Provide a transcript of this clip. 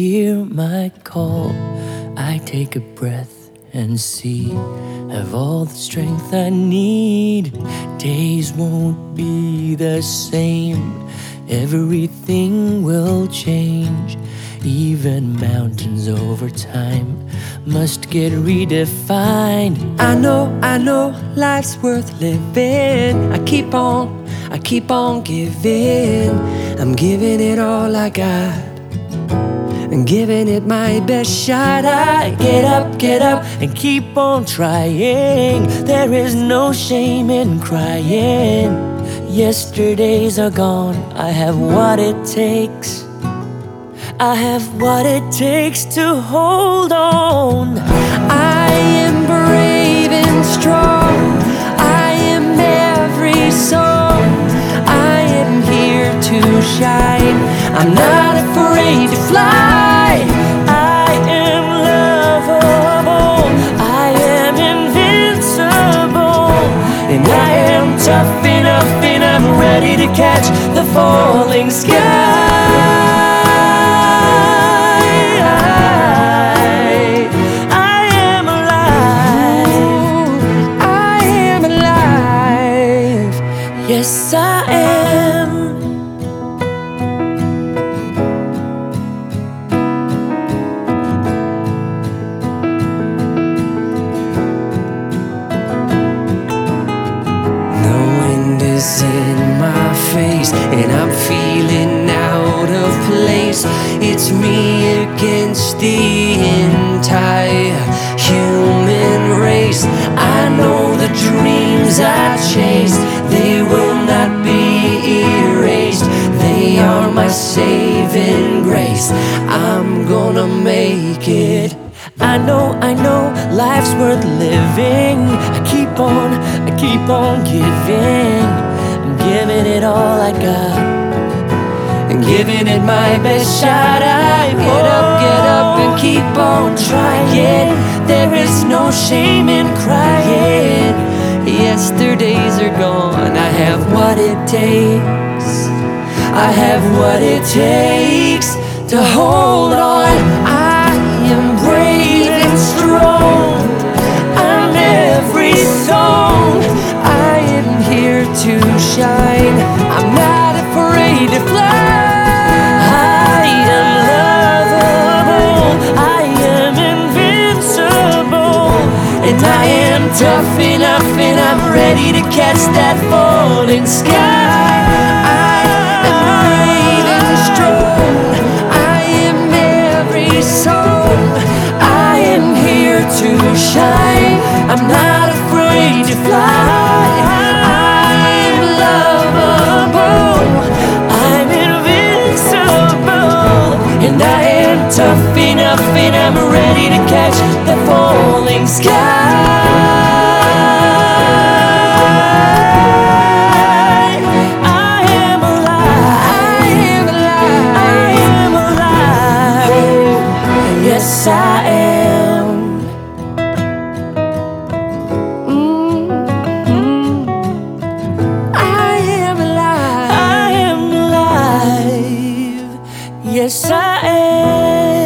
hear my call, I take a breath and see have all the strength I need. Days won't be the same, everything will change. Even mountains over time must get redefined. I know life's worth living. I keep on giving. I'm giving it all I got, and giving it my best shot. I get up and keep on trying. There is no shame in crying. Yesterdays are gone, I have what it takes. I have what it takes to hold on. I am brave and strong. I am every song. I am here to shine. I'm not afraid to fly. I am lovable. I am invincible. And I am tough enough, and I'm ready to catch the falling sky. Yes, I am. The wind is in my face, and I'm feeling out of place. It's me against the entire human race. I know the dreams I chased, they will not be erased. They are my saving grace. I'm gonna make it. I know, life's worth living. I keep on giving. I'm giving it all I got, and giving it my best shot. I get up and keep on trying. There is no shame in crying. Yesterdays are gone, I have what it takes. I have what it takes to hold on. I am brave and strong. I'm every song. I am here to shine. I'm not afraid to fly. I am lovable. I am invincible. And I am tough enough, and I'm ready to catch that falling sky. I am brave and strong. I am every song. I am here to shine. I'm not afraid to fly. I'm lovable. I'm invincible. And I am tough enough, and I'm ready to catch the falling sky. Yes, I am. I am alive. I am alive. Yes, I am.